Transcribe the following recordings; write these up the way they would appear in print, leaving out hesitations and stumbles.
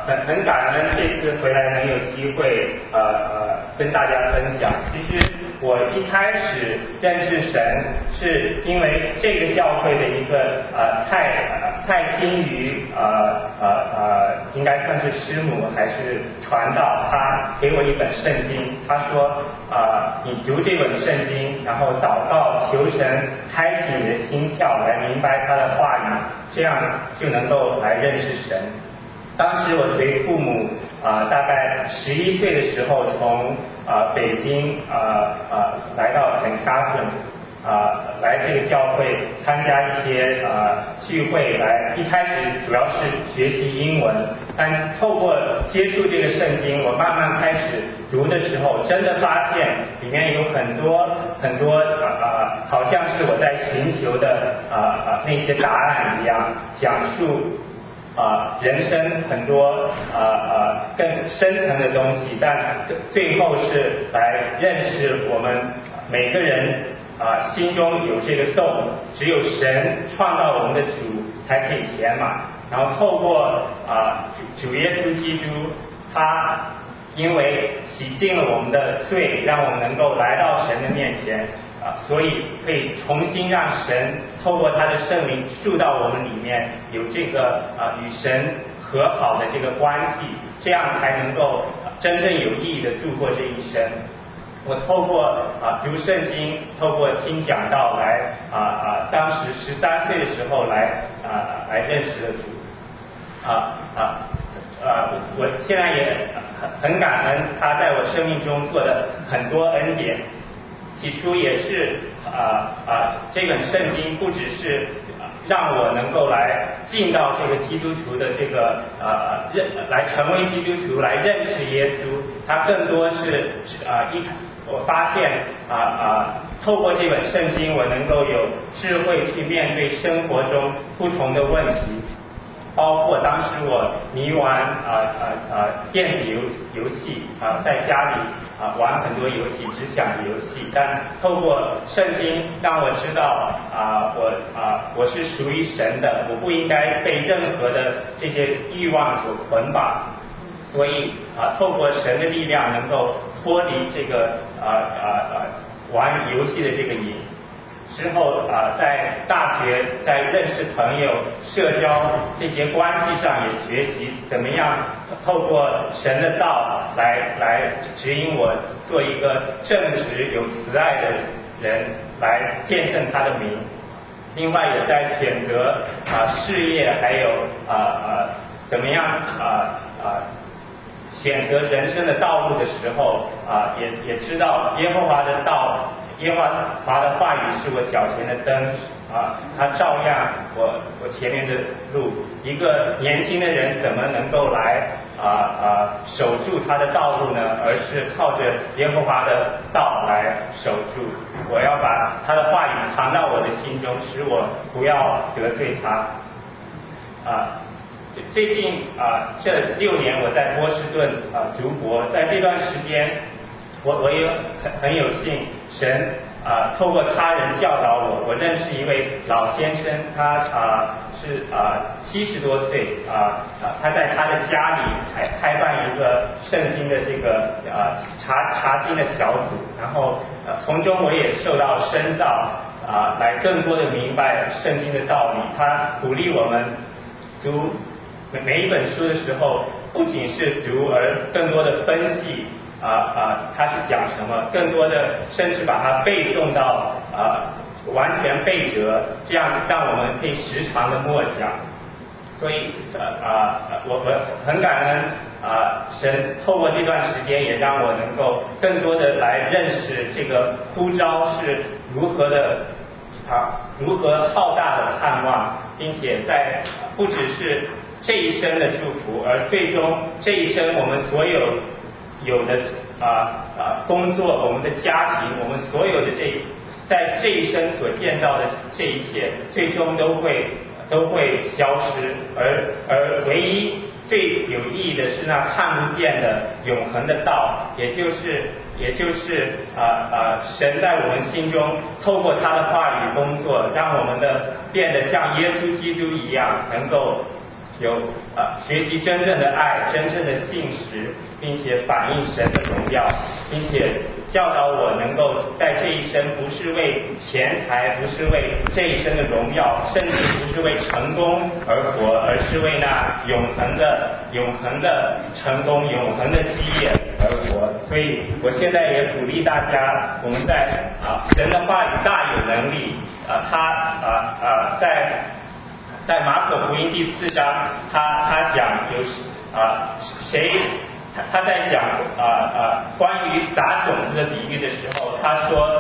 很感恩这次回来能有机会跟大家分享。其实我一开始认识神是因为这个教会的一个蔡金鱼应该算是师母还是传道，他给我一本圣经，他说你读这本圣经，然后祷告求神开启你的心窍来明白他的话语，这样就能够来认识神。当时我随父母大概11岁的时候从北京来到 St. Catharines 来这个教会参加一些聚会，来一开始主要是学习英文，但透过接触这个圣经，我慢慢开始读的时候，真的发现里面有很多好像是我在寻求的那些答案一样，讲述人生很多更深层的东西，但最后是来认识我们每个人心中有这个洞，只有神创造我们的主才可以填满。然后透过主耶稣基督，他因为洗净了我们的罪，让我们能够来到神的面前所以可以重新让神透过他的圣灵住到我们里面，有这个与神和好的这个关系，这样才能够真正有意义的度过这一生。我透过读圣经，透过听讲道来当时13岁的时候来认识了主我现在也很感恩他在我生命中做的很多恩典。起初也是这本圣经不只是让我能够来进到这个基督徒的这个来成为基督徒，来认识耶稣，它更多是我发现透过这本圣经，我能够有智慧去面对生活中不同的问题，包括当时我迷玩电子游戏在家里玩很多游戏，只想着游戏，但透过圣经让我知道我是属于神的，我不应该被任何的这些欲望所捆绑，所以透过神的力量能够脱离这个玩游戏的这个瘾。之后在大学在认识朋友、社交这些关系上也学习怎么样透过神的道来指引我做一个正直有慈爱的人，来见证他的名。另外也在选择事业还有怎么样选择人生的道路的时候也知道耶和华的道，耶和华的话语是我脚前的灯他照亮我前面的路。一个年轻的人怎么能够来守住他的道路呢？而是靠着耶和华的道来守住。我要把他的话语藏到我的心中，使我不要得罪他。最近这6年我在波士顿读博，在这段时间我也很有幸，神透过他人教导我认识一位老先生，他是70多岁他在他的家里开办一个圣经的这个查经的小组，然后从中我也受到深造来更多的明白圣经的道理。他鼓励我们读每一本书的时候，不仅是读，而更多的分析它是讲什么，更多的甚至把它背诵到完全背得，这样让我们可以时常的默想。所以我很感恩神透过这段时间也让我能够更多的来认识这个呼召是如何浩大的盼望，并且在不只是这一生的祝福，而最终这一生我们所有的工作，我们的家庭，我们所有的在这一生所建造的这一切，最终都会消失，而唯一最有意义的是那看不见的永恒的道，也就是神在我们心中透过他的话语工作，让我们变得像耶稣基督一样，能够学习真正的爱，真正的信实，并且反映神的荣耀，并且教导我能够在这一生不是为钱财，不是为这一生的荣耀，甚至不是为成功而活，而是为那永恒的成功、永恒的基业而活。所以我现在也鼓励大家，我们在神的话语大有能力，在马可福音第4章，他讲他在讲关于撒种子的比喻的时候，他说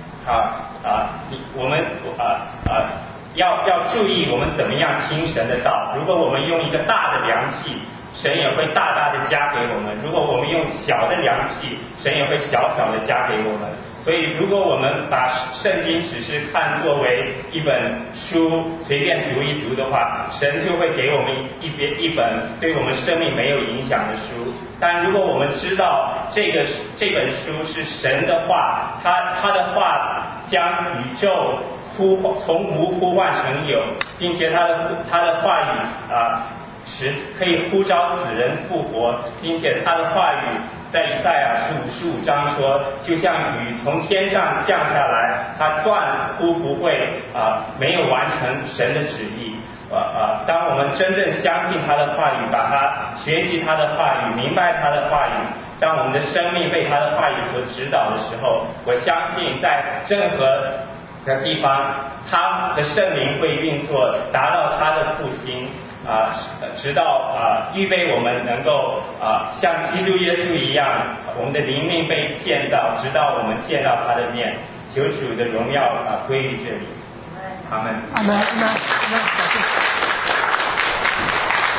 我们要注意我们怎么样听神的道。如果我们用一个大的量器，神也会大大的加给我们；如果我们用小的量器，神也会小小的加给我们。所以如果我们把圣经只是看作为一本书随便读一读的话，神就会给我们一本对我们生命没有影响的书。但如果我们知道这本书是神的话，他的话将宇宙从无呼唤成有，并且他的话语可以呼召死人复活，并且他的话语在以赛亚书55章说，就像雨从天上降下来，它断乎不会没有完成神的旨意。当我们真正相信他的话语，把它学习他的话语，明白他的话语，当我们的生命被他的话语所指导的时候，我相信在任何的地方，他的圣灵会运作，达到他的复兴。直到预备我们能够像基督耶稣一样，我们的灵命被建造，直到我们见到他的面。求主的荣耀归于这里。阿们。 阿们。阿们。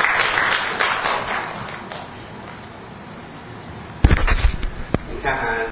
你看看。